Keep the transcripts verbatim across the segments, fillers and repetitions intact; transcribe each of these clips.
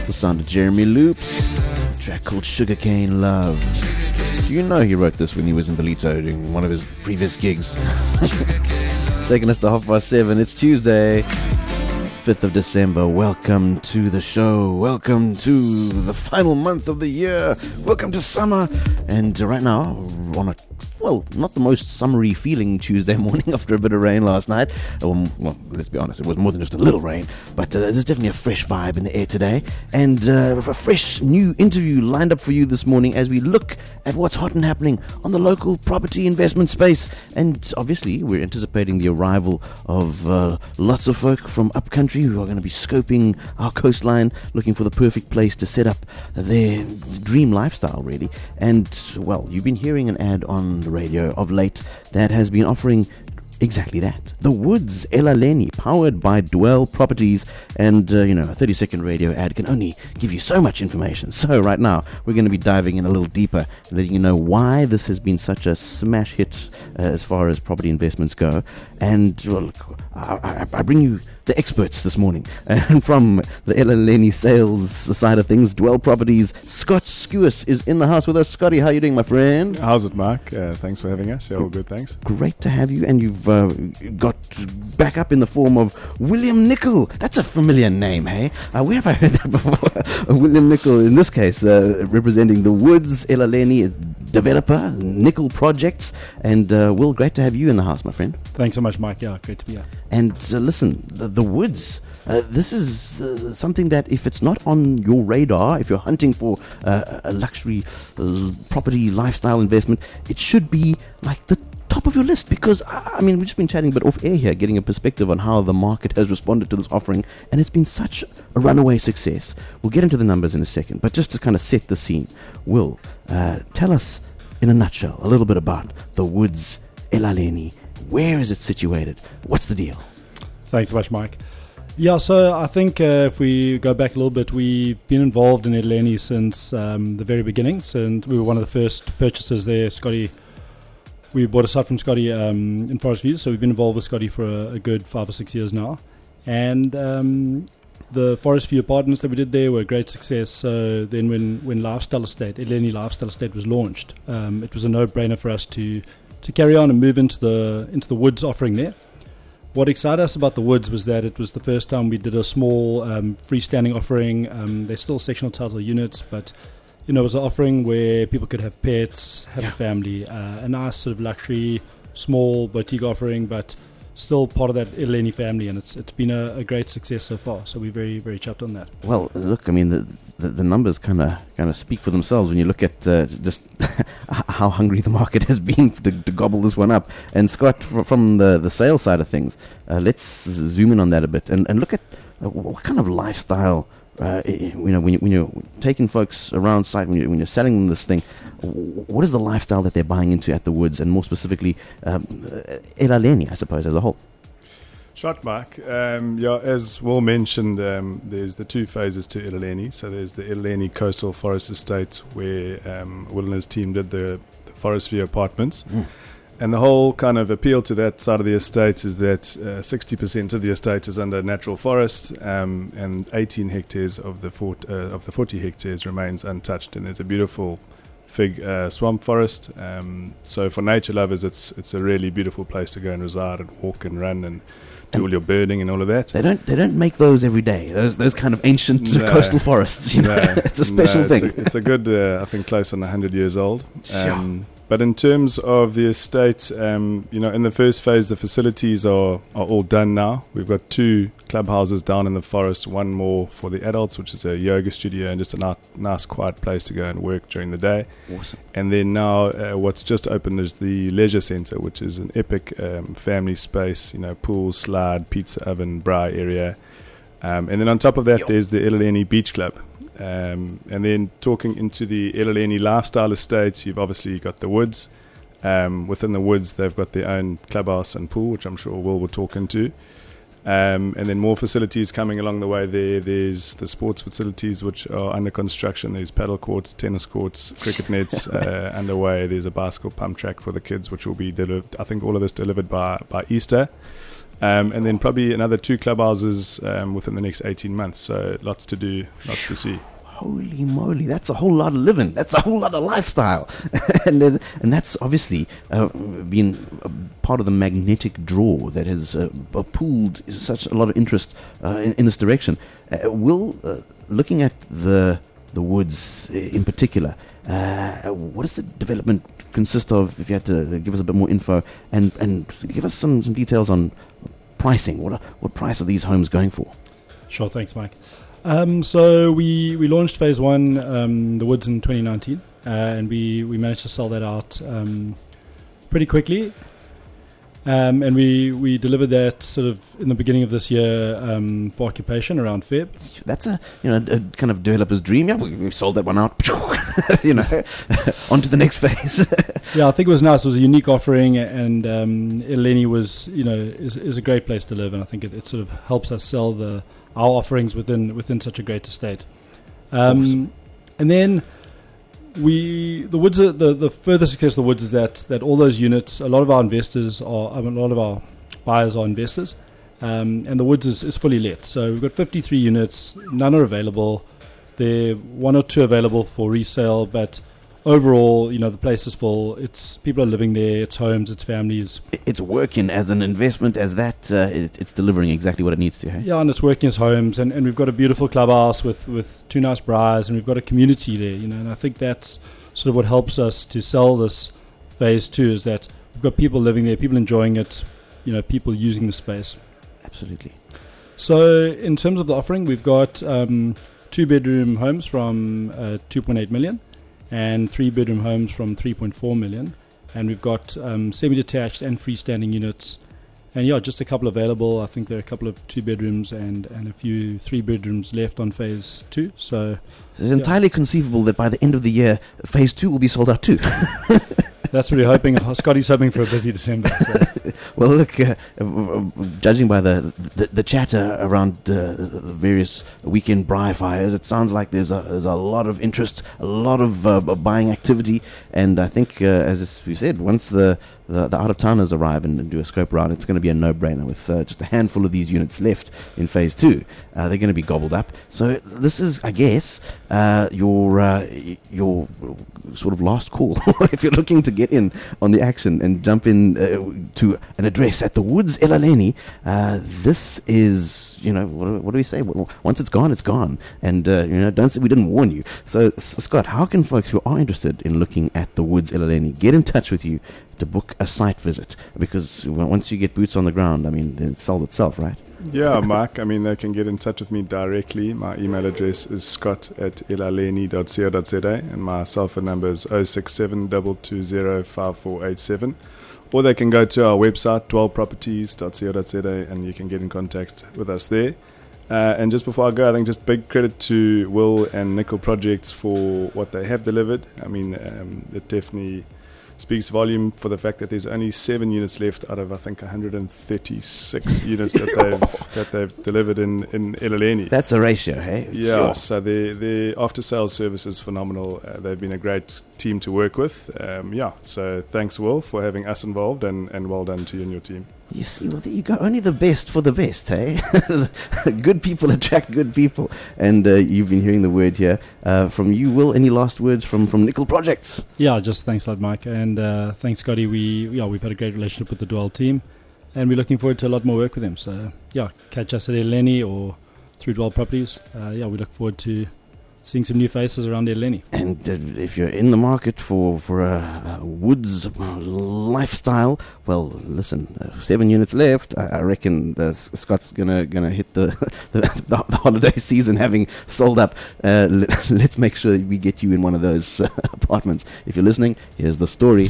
the sound of Jeremy Loops, a track called Sugarcane Love. Do you know he wrote this when he was in Belito doing one of his previous gigs? Taking us to half past seven. It's Tuesday, fifth of December. Welcome to the show. Welcome to the final month of the year. Welcome to summer. And right now, on a well, not the most summery feeling Tuesday morning after a bit of rain last night. Um, well, let's be honest, it was more than just a little rain, but uh, there's definitely a fresh vibe in the air today, and uh, a fresh new interview lined up for you this morning as we look at what's hot and happening on the local property investment space. And obviously, we're anticipating the arrival of uh, lots of folk from upcountry who are going to be scoping our coastline, looking for the perfect place to set up their dream lifestyle, really. And, well, you've been hearing an ad on the radio of late that has been offering exactly that. The Woods Elaleni, powered by Dwell Properties. And, uh, you know, a thirty second radio ad can only give you so much information. So right now, we're going to be diving in a little deeper and letting you know why this has been such a smash hit uh, as far as property investments go. And, well, look, I, I, I bring you the experts this morning. And from the Elaleni sales side of things, Dwell Properties, Scott Skewis is in the house with us. Scotty, how are you doing, my friend? How's it, Mark? Uh, thanks for having us. Yeah, all good, thanks. Great to have you. And you've uh, got back up in the form of William Nicol. That's a familiar name, hey? Uh, where have I heard that before? William Nicol, in this case, uh, representing the Woods Elaleni developer, Nicol Projects. And, uh, Will, great to have you in the house, my friend. Thanks so much, Mike. Yeah, great to be here. And uh, listen, the, the Woods, uh, this is uh, something that if it's not on your radar, if you're hunting for uh, a luxury uh, property lifestyle investment, it should be like the top of your list, because I mean, we've just been chatting but off air here, getting a perspective on how the market has responded to this offering, and it's been such a runaway success. We'll get into the numbers in a second, but just to kind of set the scene, Will, uh, tell us in a nutshell a little bit about the Woods Elaleni. Where is it situated? What's the deal? Thanks so much, Mike. Yeah, so I think uh, if we go back a little bit, we've been involved in Elaleni since um, the very beginnings, and we were one of the first purchasers there. Scotty, we bought a site from Scotty um, in Forest View, so we've been involved with Scotty for a, a good five or six years now. And um, the Forest View apartments that we did there were a great success. So then when, when Lifestyle Estate, Elaleni Lifestyle Estate was launched, um, it was a no-brainer for us to to carry on and move into the into the Woods offering there. What excited us about the Woods was that it was the first time we did a small um, freestanding offering. Um, they're still sectional title units, but you know, it was an offering where people could have pets, have yeah. a family, uh, a nice sort of luxury, small boutique offering, but still part of that Elaleni family, and it's it's been a, a great success so far. So we're very very chuffed on that. Well, look, I mean, the the, the numbers kind of kind of speak for themselves when you look at uh, just how hungry the market has been to, to gobble this one up. And Scott, from the the sales side of things, uh, let's zoom in on that a bit and, and look at uh, what kind of lifestyle. Uh, you know, when, you, when you're taking folks around site, when you're, when you're selling them this thing, what is the lifestyle that they're buying into at the Woods, and more specifically, um, Elaleni, I suppose, as a whole? Shot, Mark. Um, yeah, as Will mentioned, um, there's the two phases to Elaleni. So there's the Elaleni Coastal Forest Estate, where um, Will and his team did the, the Forest View apartments. Mm. And the whole kind of appeal to that side of the estate is that uh, sixty percent of the estate is under natural forest, um, and eighteen hectares of the fort, uh, of the forty hectares remains untouched. And there's a beautiful fig uh, swamp forest. Um, so for nature lovers, it's it's a really beautiful place to go and reside and walk and run and do and all your birding and all of that. They don't they don't make those every day. Those those kind of ancient no, coastal forests. You know, no, it's a special no, thing. It's a, it's a good, uh, I think, close on a hundred years old. Um, But in terms of the estate, um, you know, in the first phase, the facilities are, are all done now. We've got two clubhouses down in the forest, one more for the adults, which is a yoga studio and just a na- nice, quiet place to go and work during the day. Awesome. And then now uh, what's just opened is the leisure centre, which is an epic um, family space, you know, pool, slide, pizza oven, braai area. Um, and then on top of that, Yo. there's the Elaleni Beach Club. Um, and then talking into the Elaleni Lifestyle Estates, you've obviously got the Woods. Um, within the Woods, they've got their own clubhouse and pool, which I'm sure Will will talk into. Um, and then more facilities coming along the way there. There's the sports facilities, which are under construction. There's paddle courts, tennis courts, cricket nets uh, underway. There's a bicycle pump track for the kids, which will be delivered, I think all of this delivered by, by Easter. Um, and then probably another two clubhouses um, within the next eighteen months. So lots to do, lots to see. Holy moly, that's a whole lot of living. That's a whole lot of lifestyle. and then, and that's obviously uh, been part of the magnetic draw that has uh, pulled such a lot of interest uh, in, in this direction. Uh, Will, uh, looking at the the woods in particular, uh, what does the development consist of, if you had to give us a bit more info, and, and give us some, some details on pricing? What are, what price are these homes going for? Sure, thanks, Mike. Um, so we, we launched phase one, um, the woods, in twenty nineteen, uh, and we, we managed to sell that out um, pretty quickly. Um, and we, we delivered that sort of in the beginning of this year um, for occupation around Feb. That's a you know a kind of developer's dream. Yeah, we, we sold that one out. you know, on to the next phase. Yeah, I think it was nice. It was a unique offering, and um, Elaleni was you know is is a great place to live, and I think it, it sort of helps us sell the our offerings within within such a great estate. Um, awesome. And then. We the woods are, the the further success of the woods is that that all those units, a lot of our investors are I mean, a lot of our buyers are investors, um, and the woods is, is fully let. So we've got fifty-three units, none are available. There are one or two available for resale, but overall, you know, the place is full. It's people are living there. It's homes. It's families. It's working as an investment, as that. Uh, it, it's delivering exactly what it needs to. Hey? Yeah, and it's working as homes, and, and we've got a beautiful clubhouse with, with two nice briars, and we've got a community there. You know, and I think that's sort of what helps us to sell this phase two is that we've got people living there, people enjoying it. You know, people using the space. Absolutely. So in terms of the offering, we've got um, two bedroom homes from uh, two point eight million. And three bedroom homes from three point four million, and we've got um, semi-detached and freestanding units, and yeah, just a couple available. I think there are a couple of two bedrooms and, and a few three bedrooms left on phase two. So it's yeah. entirely conceivable that by the end of the year, phase two will be sold out too. That's what we're hoping. Scotty's hoping for a busy December. So. Well, look, uh, judging by the, the the chatter around uh, the various weekend braai fires, it sounds like there's a there's a lot of interest, a lot of uh, buying activity, and I think, uh, as we said, once the the, the out of towners arrive and, and do a scope round, it's going to be a no-brainer. With uh, just a handful of these units left in phase two, uh, they're going to be gobbled up. So this is, I guess, uh, your uh, your sort of last call if you're looking to get in on the action and jump in uh, to an address at the Woods Elaleni. Uh, this is, you know, what, what do we say? Once it's gone, it's gone. And, uh, you know, don't say we didn't warn you. So, S- Scott, how can folks who are interested in looking at the Woods Elaleni get in touch with you to book a site visit? Because once you get boots on the ground, I mean, it sold itself, right? Yeah, Mark. I mean, they can get in touch with me directly. My email address is scott at elaleni dot co dot za, and my cell phone number is oh six seven two two zero five four eight seven. Or they can go to our website, dwell properties dot co dot za, and you can get in contact with us there. Uh, and just before I go, I think just big credit to Will and Nickel Projects for what they have delivered. I mean, um, it definitely speaks volume for the fact that there's only seven units left out of, I think, one hundred thirty-six units that they've that they've delivered in in Elaleni. That's a ratio, hey? Yeah. Sure. So their their after sales service is phenomenal. Uh, they've been a great team to work with. Um, yeah. So thanks, Will, for having us involved, and, and well done to you and your team. You see, well, there you go. Only the best for the best, hey? Good people attract good people. And uh, you've been hearing the word here. Uh, from you, Will, any last words from, from Nickel Projects? Yeah, just thanks a lot, Mike. And uh, thanks, Scotty. We, yeah, we've had a great relationship with the Dwell team. And we're looking forward to a lot more work with them. So, yeah, catch us at Elaleni or through Dwell Properties. Uh, yeah, we look forward to seeing some new faces around Elaleni. And uh, if you're in the market for, for a, a woods lifestyle, well, listen, uh, seven units left. I, I reckon the, Scott's gonna gonna hit the, the the holiday season having sold up. Uh, let, let's make sure that we get you in one of those uh, apartments. If you're listening, here's the story.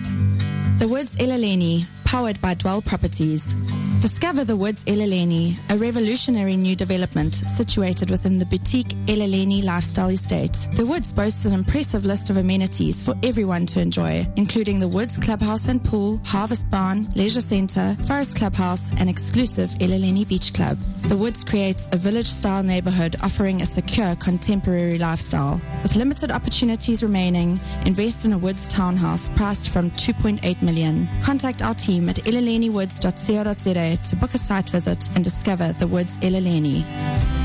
The Woods Elaleni, powered by Dwell Properties. Discover the Woods Elaleni, a revolutionary new development situated within the boutique Elaleni lifestyle estate. The Woods boasts an impressive list of amenities for everyone to enjoy, including the Woods Clubhouse and Pool, Harvest Barn, Leisure Centre, Forest Clubhouse, and exclusive Elaleni Beach Club. The Woods creates a village-style neighbourhood offering a secure, contemporary lifestyle. With limited opportunities remaining, invest in a Woods townhouse priced from two point eight million dollars. Contact our team at elaleni woods dot co dot za today to book a site visit and discover the Woods Elaleni.